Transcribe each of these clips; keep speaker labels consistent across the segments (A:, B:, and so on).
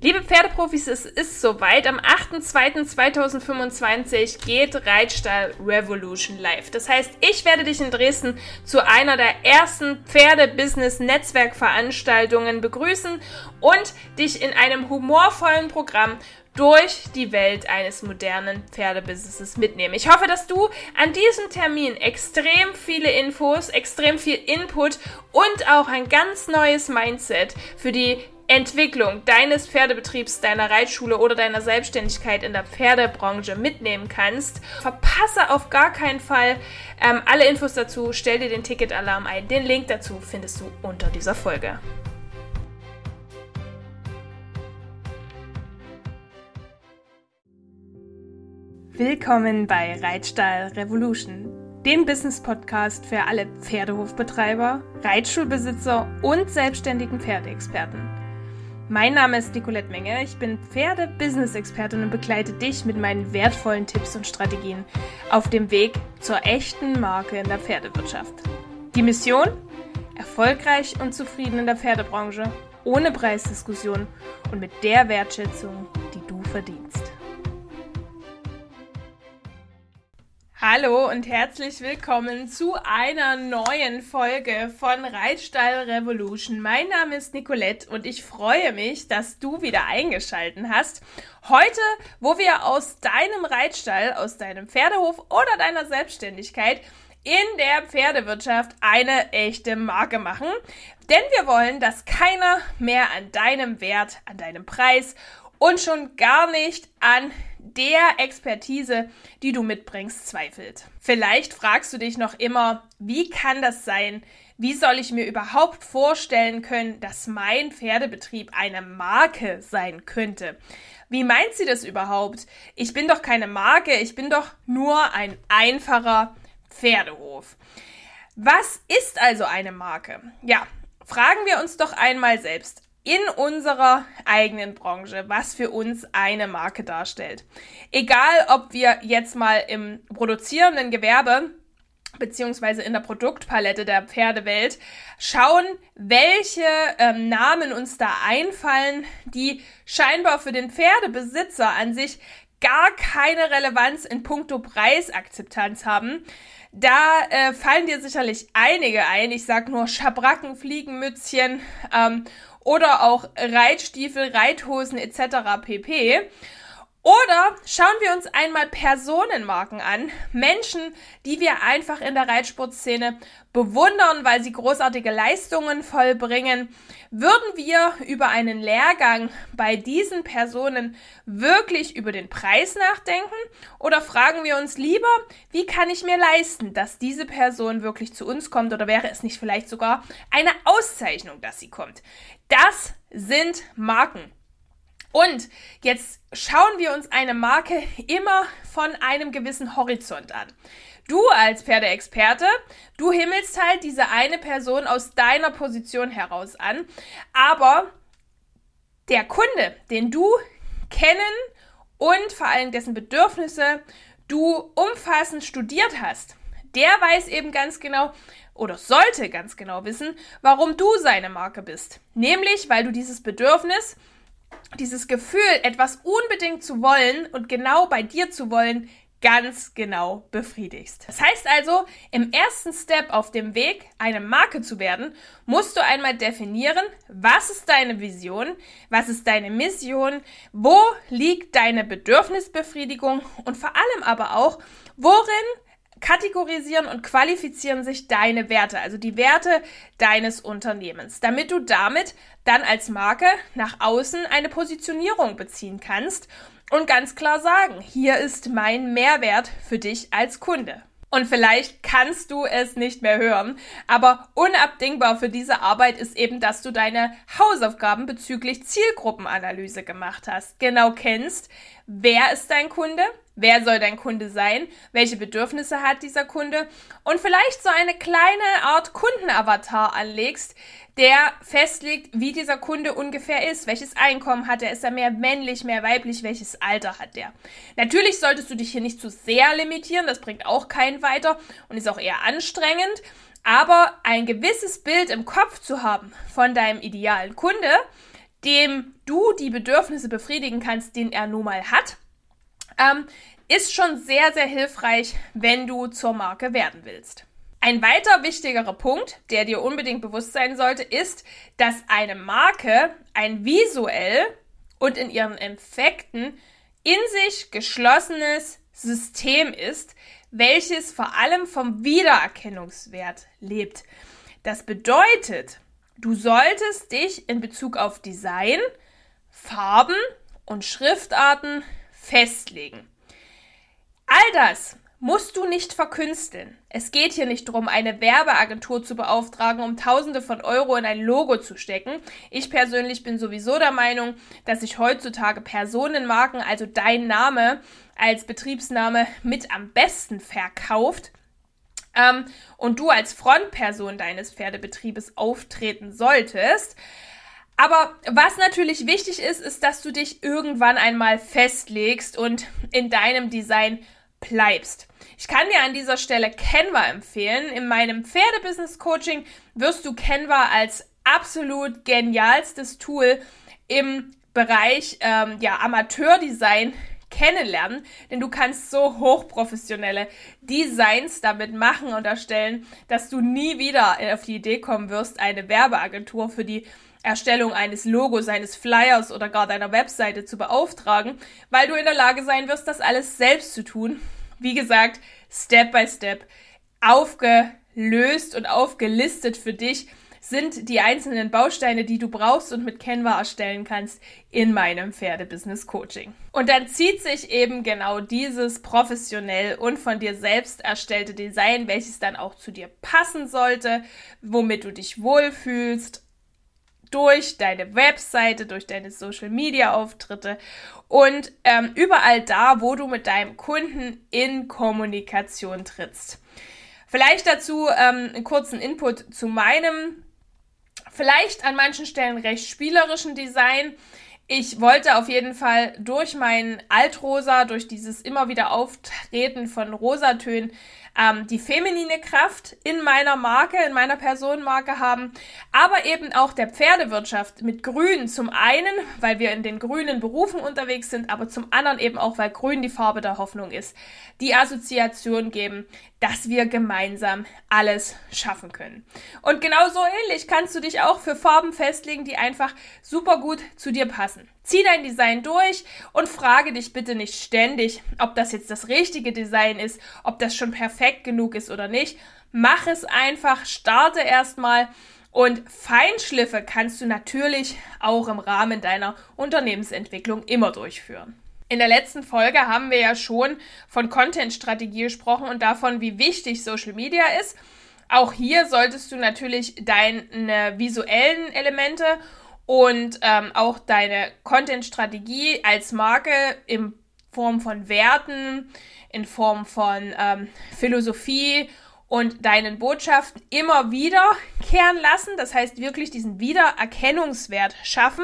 A: Liebe Pferdeprofis, es ist soweit. Am 8.2.2025 geht Reitstall Revolution live. Das heißt, ich werde dich in Dresden zu einer der ersten Pferde-Business-Netzwerkveranstaltungen begrüßen und dich in einem humorvollen Programm durch die Welt eines modernen Pferdebusinesses mitnehmen. Ich hoffe, dass du an diesem Termin extrem viele Infos, extrem viel Input und auch ein ganz neues Mindset für die Entwicklung deines Pferdebetriebs, deiner Reitschule oder deiner Selbstständigkeit in der Pferdebranche mitnehmen kannst. Verpasse auf gar keinen Fall alle Infos dazu, stell dir den Ticketalarm ein. Den Link dazu findest du unter dieser Folge. Willkommen bei Reitstall Revolution, dem Business-Podcast für alle Pferdehofbetreiber, Reitschulbesitzer und selbstständigen Pferdeexperten. Mein Name ist Nicolette Menge, ich bin Pferde-Business-Expertin und begleite dich mit meinen wertvollen Tipps und Strategien auf dem Weg zur echten Marke in der Pferdewirtschaft. Die Mission? Erfolgreich und zufrieden in der Pferdebranche, ohne Preisdiskussion und mit der Wertschätzung, die du verdienst. Hallo und herzlich willkommen zu einer neuen Folge von Reitstall Revolution. Mein Name ist Nicolette und ich freue mich, dass du wieder eingeschaltet hast. Heute, wo wir aus deinem Reitstall, aus deinem Pferdehof oder deiner Selbstständigkeit in der Pferdewirtschaft eine echte Marke machen. Denn wir wollen, dass keiner mehr an deinem Wert, an deinem Preis und schon gar nicht an der Expertise, die du mitbringst, zweifelt. Vielleicht fragst du dich noch immer, wie kann das sein? Wie soll ich mir überhaupt vorstellen können, dass mein Pferdebetrieb eine Marke sein könnte? Wie meint sie das überhaupt? Ich bin doch keine Marke, ich bin doch nur ein einfacher Pferdehof. Was ist also eine Marke? Ja, fragen wir uns doch einmal selbst in unserer eigenen Branche, was für uns eine Marke darstellt. Egal, ob wir jetzt mal im produzierenden Gewerbe beziehungsweise in der Produktpalette der Pferdewelt schauen, welche Namen uns da einfallen, die scheinbar für den Pferdebesitzer an sich gar keine Relevanz in puncto Preisakzeptanz haben. Da fallen dir sicherlich einige ein. Ich sag nur Schabracken, Fliegenmützchen, oder auch Reitstiefel, Reithosen etc. pp. Oder schauen wir uns einmal Personenmarken an, Menschen, die wir einfach in der Reitsportszene bewundern, weil sie großartige Leistungen vollbringen. Würden wir über einen Lehrgang bei diesen Personen wirklich über den Preis nachdenken? Oder fragen wir uns lieber, wie kann ich mir leisten, dass diese Person wirklich zu uns kommt? Oder wäre es nicht vielleicht sogar eine Auszeichnung, dass sie kommt? Das sind Marken. Und jetzt schauen wir uns eine Marke immer von einem gewissen Horizont an. Du als Pferdeexperte, du himmelst halt diese eine Person aus deiner Position heraus an, aber der Kunde, den du kennen und vor allem dessen Bedürfnisse du umfassend studiert hast, der weiß eben ganz genau oder sollte ganz genau wissen, warum du seine Marke bist. Nämlich, weil du dieses Bedürfnis, dieses Gefühl, etwas unbedingt zu wollen und genau bei dir zu wollen, ganz genau befriedigst. Das heißt also, im ersten Step auf dem Weg, eine Marke zu werden, musst du einmal definieren, was ist deine Vision, was ist deine Mission, wo liegt deine Bedürfnisbefriedigung und vor allem aber auch, worin kategorisieren und qualifizieren sich deine Werte, also die Werte deines Unternehmens, damit du damit dann als Marke nach außen eine Positionierung beziehen kannst und ganz klar sagen, hier ist mein Mehrwert für dich als Kunde. Und vielleicht kannst du es nicht mehr hören, aber unabdingbar für diese Arbeit ist eben, dass du deine Hausaufgaben bezüglich Zielgruppenanalyse gemacht hast. Genau kennst, wer ist dein Kunde, wer soll dein Kunde sein, welche Bedürfnisse hat dieser Kunde und vielleicht so eine kleine Art Kundenavatar anlegst, der festlegt, wie dieser Kunde ungefähr ist, welches Einkommen hat er, ist er mehr männlich, mehr weiblich, welches Alter hat er. Natürlich solltest du dich hier nicht zu sehr limitieren, das bringt auch keinen weiter und ist auch eher anstrengend, aber ein gewisses Bild im Kopf zu haben von deinem idealen Kunde, dem du die Bedürfnisse befriedigen kannst, den er nun mal hat, ist schon sehr, sehr hilfreich, wenn du zur Marke werden willst. Ein weiter wichtigerer Punkt, der dir unbedingt bewusst sein sollte, ist, dass eine Marke ein visuell und in ihren Effekten in sich geschlossenes System ist, welches vor allem vom Wiedererkennungswert lebt. Das bedeutet, du solltest dich in Bezug auf Design, Farben und Schriftarten festlegen. All das musst du nicht verkünsteln. Es geht hier nicht darum, eine Werbeagentur zu beauftragen, um Tausende von Euro in ein Logo zu stecken. Ich persönlich bin sowieso der Meinung, dass sich heutzutage Personenmarken, also dein Name als Betriebsname, mit am besten verkauft. Und du als Frontperson deines Pferdebetriebes auftreten solltest. Aber was natürlich wichtig ist, ist, dass du dich irgendwann einmal festlegst und in deinem Design bleibst. Ich kann dir an dieser Stelle Canva empfehlen. In meinem Pferdebusiness-Coaching wirst du Canva als absolut genialstes Tool im Bereich Amateurdesign kennenlernen, denn du kannst so hochprofessionelle Designs damit machen und erstellen, dass du nie wieder auf die Idee kommen wirst, eine Werbeagentur für die Erstellung eines Logos, eines Flyers oder gar deiner Webseite zu beauftragen, weil du in der Lage sein wirst, das alles selbst zu tun. Wie gesagt, Step by Step aufgelöst und aufgelistet für dich sind die einzelnen Bausteine, die du brauchst und mit Canva erstellen kannst in meinem Pferdebusiness-Coaching. Und dann zieht sich eben genau dieses professionell und von dir selbst erstellte Design, welches dann auch zu dir passen sollte, womit du dich wohlfühlst, durch deine Webseite, durch deine Social-Media-Auftritte und überall da, wo du mit deinem Kunden in Kommunikation trittst. Vielleicht dazu einen kurzen Input zu meinem, vielleicht an manchen Stellen recht spielerischen Design. Ich wollte auf jeden Fall durch mein Altrosa, durch dieses immer wieder Auftreten von Rosatönen, die feminine Kraft in meiner Marke, in meiner Personenmarke haben, aber eben auch der Pferdewirtschaft mit Grün zum einen, weil wir in den grünen Berufen unterwegs sind, aber zum anderen eben auch, weil Grün die Farbe der Hoffnung ist, die Assoziation geben, dass wir gemeinsam alles schaffen können. Und genauso ähnlich kannst du dich auch für Farben festlegen, die einfach super gut zu dir passen. Zieh dein Design durch und frage dich bitte nicht ständig, ob das jetzt das richtige Design ist, ob das schon perfekt genug ist oder nicht. Mach es einfach, starte erstmal und Feinschliffe kannst du natürlich auch im Rahmen deiner Unternehmensentwicklung immer durchführen. In der letzten Folge haben wir ja schon von Content-Strategie gesprochen und davon, wie wichtig Social Media ist. Auch hier solltest du natürlich deine visuellen Elemente und auch deine Content-Strategie als Marke in Form von Werten, in Form von Philosophie und deinen Botschaften immer wiederkehren lassen. Das heißt, wirklich diesen Wiedererkennungswert schaffen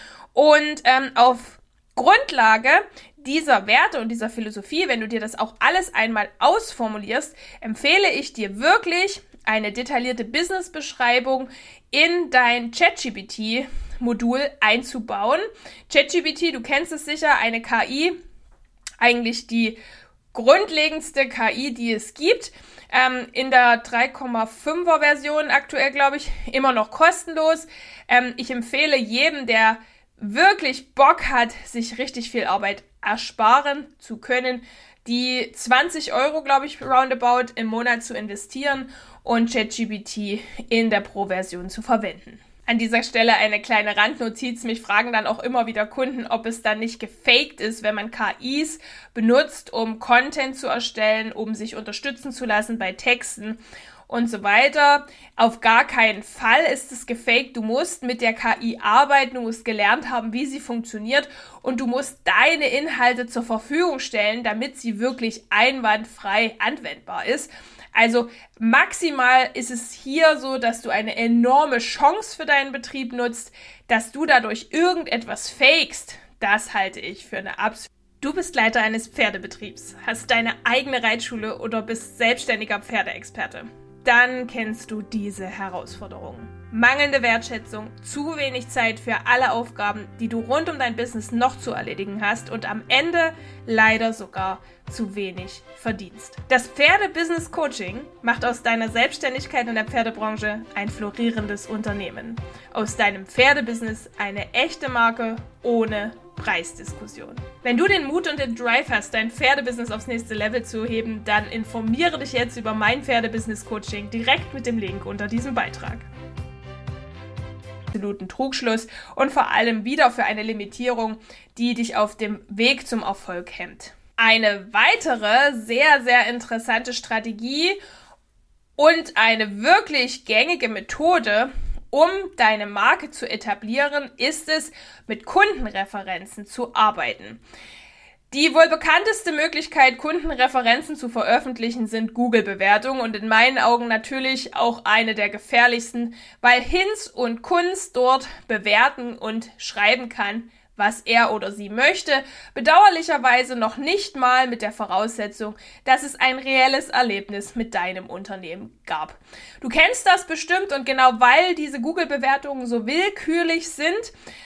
A: und auf Grundlage dieser Werte und dieser Philosophie, wenn du dir das auch alles einmal ausformulierst, empfehle ich dir wirklich, eine detaillierte Business-Beschreibung in dein ChatGPT-Modul einzubauen. ChatGPT, du kennst es sicher, eine KI, eigentlich die grundlegendste KI, die es gibt. In der 3,5er Version aktuell, glaube ich, immer noch kostenlos. Ich empfehle jedem, der wirklich Bock hat, sich richtig viel Arbeit ersparen zu können, die 20 Euro, glaube ich, roundabout im Monat zu investieren und ChatGPT in der Pro-Version zu verwenden. An dieser Stelle eine kleine Randnotiz. Mich fragen dann auch immer wieder Kunden, ob es dann nicht gefaked ist, wenn man KIs benutzt, um Content zu erstellen, um sich unterstützen zu lassen bei Texten und so weiter. Auf gar keinen Fall ist es gefaked. Du musst mit der KI arbeiten, du musst gelernt haben, wie sie funktioniert und du musst deine Inhalte zur Verfügung stellen, damit sie wirklich einwandfrei anwendbar ist. Also maximal ist es hier so, dass du eine enorme Chance für deinen Betrieb nutzt, dass du dadurch irgendetwas fakest. Das halte ich für eine absolute. Du bist Leiter eines Pferdebetriebs, hast deine eigene Reitschule oder bist selbstständiger Pferdeexperte. Dann kennst du diese Herausforderungen. mangelnde Wertschätzung, zu wenig Zeit für alle Aufgaben, die du rund um dein Business noch zu erledigen hast und am Ende leider sogar zu wenig verdienst. Das Pferde-Business-Coaching macht aus deiner Selbstständigkeit in der Pferdebranche ein florierendes Unternehmen. Aus deinem Pferdebusiness eine echte Marke ohne Preisdiskussion. Wenn du den Mut und den Drive hast, dein Pferdebusiness aufs nächste Level zu heben, dann informiere dich jetzt über mein Pferde-Business-Coaching direkt mit dem Link unter diesem Beitrag. Absoluten Trugschluss und vor allem wieder für eine Limitierung, die dich auf dem Weg zum Erfolg hemmt. Eine weitere sehr, sehr interessante Strategie und eine wirklich gängige Methode, um deine Marke zu etablieren, ist es, mit Kundenreferenzen zu arbeiten. Die wohl bekannteste Möglichkeit, Kundenreferenzen zu veröffentlichen, sind Google-Bewertungen und in meinen Augen natürlich auch eine der gefährlichsten, weil Hinz und Kunz dort bewerten und schreiben kann, was er oder sie möchte, bedauerlicherweise noch nicht mal mit der Voraussetzung, dass es ein reelles Erlebnis mit deinem Unternehmen gab. Du kennst das bestimmt und genau weil diese Google-Bewertungen so willkürlich sind,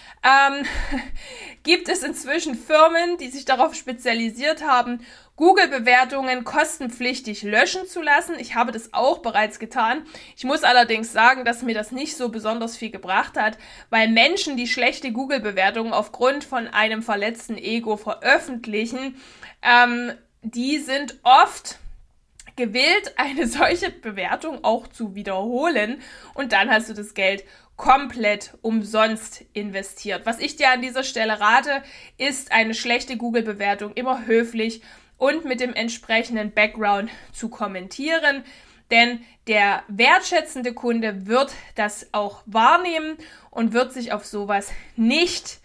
A: gibt es inzwischen Firmen, die sich darauf spezialisiert haben, Google-Bewertungen kostenpflichtig löschen zu lassen. Ich habe das auch bereits getan. Ich muss allerdings sagen, dass mir das nicht so besonders viel gebracht hat, weil Menschen, die schlechte Google-Bewertungen aufgrund von einem verletzten Ego veröffentlichen, die sind oft gewillt, eine solche Bewertung auch zu wiederholen und dann hast du das Geld komplett umsonst investiert. Was ich dir an dieser Stelle rate, ist eine schlechte Google-Bewertung immer höflich und mit dem entsprechenden Background zu kommentieren, denn der wertschätzende Kunde wird das auch wahrnehmen und wird sich auf sowas nicht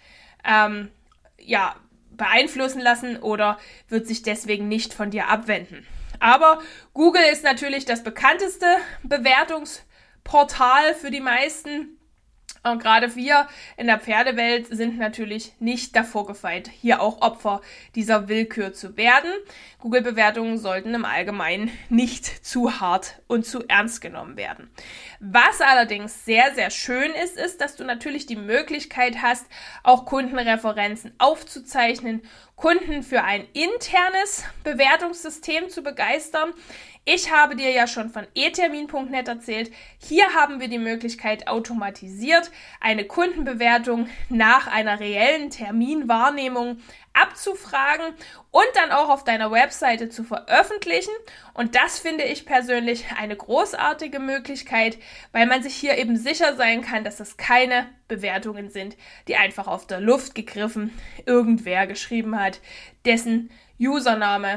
A: beeinflussen lassen oder wird sich deswegen nicht von dir abwenden. Aber Google ist natürlich das bekannteste Bewertungsportal für die meisten. Und gerade wir in der Pferdewelt sind natürlich nicht davor gefeit, hier auch Opfer dieser Willkür zu werden. Google-Bewertungen sollten im Allgemeinen nicht zu hart und zu ernst genommen werden. Was allerdings sehr, sehr schön ist, ist, dass du natürlich die Möglichkeit hast, auch Kundenreferenzen aufzuzeichnen, Kunden für ein internes Bewertungssystem zu begeistern. Ich habe dir ja schon von etermin.net erzählt. Hier haben wir die Möglichkeit, automatisiert eine Kundenbewertung nach einer reellen Terminwahrnehmung abzufragen und dann auch auf deiner Webseite zu veröffentlichen. Und das finde ich persönlich eine großartige Möglichkeit, weil man sich hier eben sicher sein kann, dass es keine Bewertungen sind, die einfach auf der Luft gegriffen irgendwer geschrieben hat, dessen Username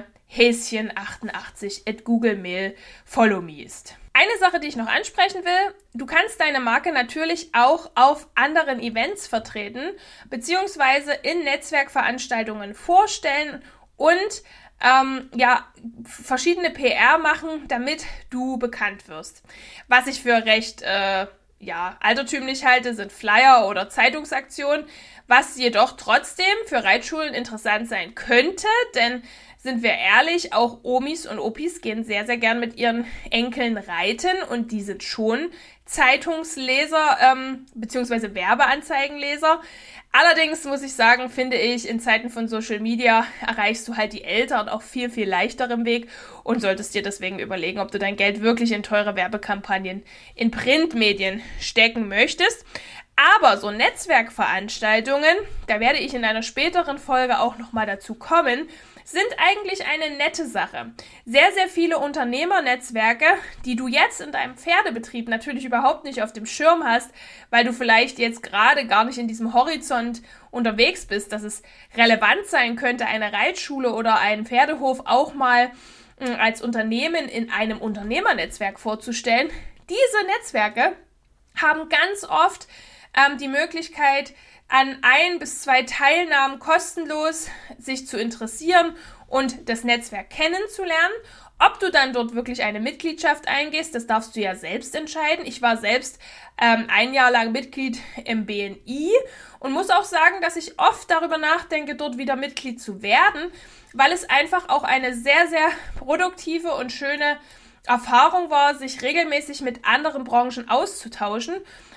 A: Häschen88 @googlemail follow me ist. Eine Sache, die ich noch ansprechen will, du kannst deine Marke natürlich auch auf anderen Events vertreten, beziehungsweise in Netzwerkveranstaltungen vorstellen und verschiedene PR machen, damit du bekannt wirst. Was ich für recht altertümlich halte, sind Flyer oder Zeitungsaktionen, was jedoch trotzdem für Reitschulen interessant sein könnte, denn sind wir ehrlich, auch Omis und Opis gehen sehr, sehr gern mit ihren Enkeln reiten und die sind schon Zeitungsleser bzw. Werbeanzeigenleser. Allerdings muss ich sagen, finde ich, in Zeiten von Social Media erreichst du halt die Eltern auch viel, viel leichter im Weg und solltest dir deswegen überlegen, ob du dein Geld wirklich in teure Werbekampagnen in Printmedien stecken möchtest. Aber so Netzwerkveranstaltungen, da werde ich in einer späteren Folge auch nochmal dazu kommen, sind eigentlich eine nette Sache. Sehr, sehr viele Unternehmernetzwerke, die du jetzt in deinem Pferdebetrieb natürlich überhaupt nicht auf dem Schirm hast, weil du vielleicht jetzt gerade gar nicht in diesem Horizont unterwegs bist, dass es relevant sein könnte, eine Reitschule oder einen Pferdehof auch mal als Unternehmen in einem Unternehmernetzwerk vorzustellen. Diese Netzwerke haben ganz oft die Möglichkeit, an 1 bis 2 Teilnahmen kostenlos sich zu interessieren und das Netzwerk kennenzulernen. Ob du dann dort wirklich eine Mitgliedschaft eingehst, das darfst du ja selbst entscheiden. Ich war selbst 1 Jahr lang Mitglied im BNI und muss auch sagen, dass ich oft darüber nachdenke, dort wieder Mitglied zu werden, weil es einfach auch eine sehr, sehr produktive und schöne Erfahrung war, sich regelmäßig mit anderen Branchen auszutauschen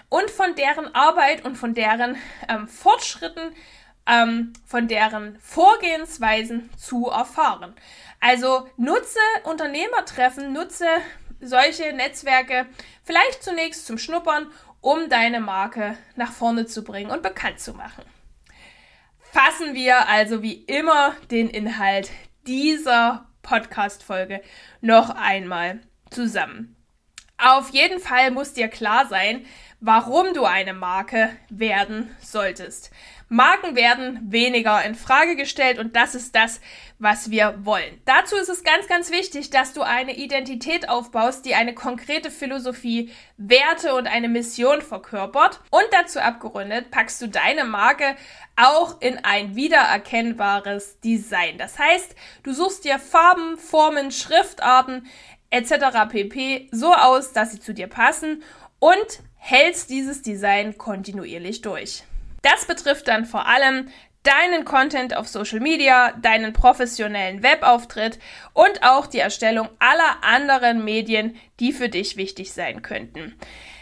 A: und von deren Arbeit und von deren Fortschritten, von deren Vorgehensweisen zu erfahren. Also nutze Unternehmertreffen, nutze solche Netzwerke vielleicht zunächst zum Schnuppern, um deine Marke nach vorne zu bringen und bekannt zu machen. Fassen wir also wie immer den Inhalt dieser Podcast-Folge noch einmal zusammen. Auf jeden Fall muss dir klar sein, warum du eine Marke werden solltest. Marken werden weniger in Frage gestellt und das ist das, was wir wollen. Dazu ist es ganz, ganz wichtig, dass du eine Identität aufbaust, die eine konkrete Philosophie, Werte und eine Mission verkörpert. Und dazu abgerundet packst du deine Marke auch in ein wiedererkennbares Design. Das heißt, du suchst dir Farben, Formen, Schriftarten etc. pp. so aus, dass sie zu dir passen und hältst dieses Design kontinuierlich durch. Das betrifft dann vor allem deinen Content auf Social Media, deinen professionellen Webauftritt und auch die Erstellung aller anderen Medien, die für dich wichtig sein könnten.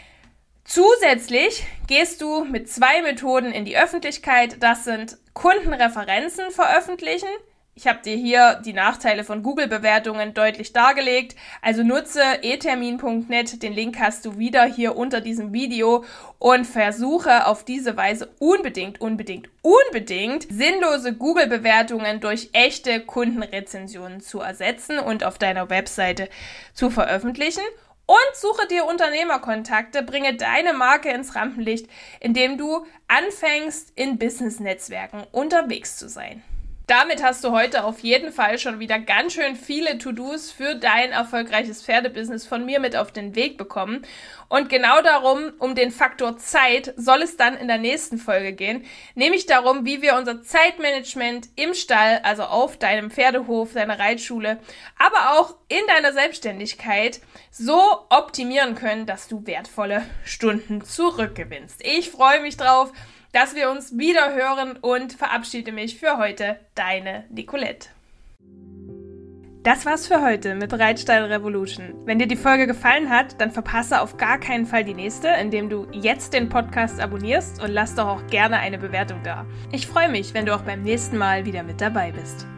A: Zusätzlich gehst du mit 2 Methoden in die Öffentlichkeit. Das sind Kundenreferenzen veröffentlichen. Ich habe dir hier die Nachteile von Google-Bewertungen deutlich dargelegt. Also nutze etermin.net, den Link hast du wieder hier unter diesem Video und versuche auf diese Weise unbedingt sinnlose Google-Bewertungen durch echte Kundenrezensionen zu ersetzen und auf deiner Webseite zu veröffentlichen. Und suche dir Unternehmerkontakte, bringe deine Marke ins Rampenlicht, indem du anfängst, in Business-Netzwerken unterwegs zu sein. Damit hast du heute auf jeden Fall schon wieder ganz schön viele To-Dos für dein erfolgreiches Pferdebusiness von mir mit auf den Weg bekommen. Und genau darum, um den Faktor Zeit, soll es dann in der nächsten Folge gehen. Nämlich darum, wie wir unser Zeitmanagement im Stall, also auf deinem Pferdehof, deiner Reitschule, aber auch in deiner Selbstständigkeit so optimieren können, dass du wertvolle Stunden zurückgewinnst. Ich freue mich drauf, dass wir uns wieder hören und verabschiede mich für heute, deine Nicolette. Das war's für heute mit Reitstall Revolution. Wenn dir die Folge gefallen hat, dann verpasse auf gar keinen Fall die nächste, indem du jetzt den Podcast abonnierst und lass doch auch gerne eine Bewertung da. Ich freue mich, wenn du auch beim nächsten Mal wieder mit dabei bist.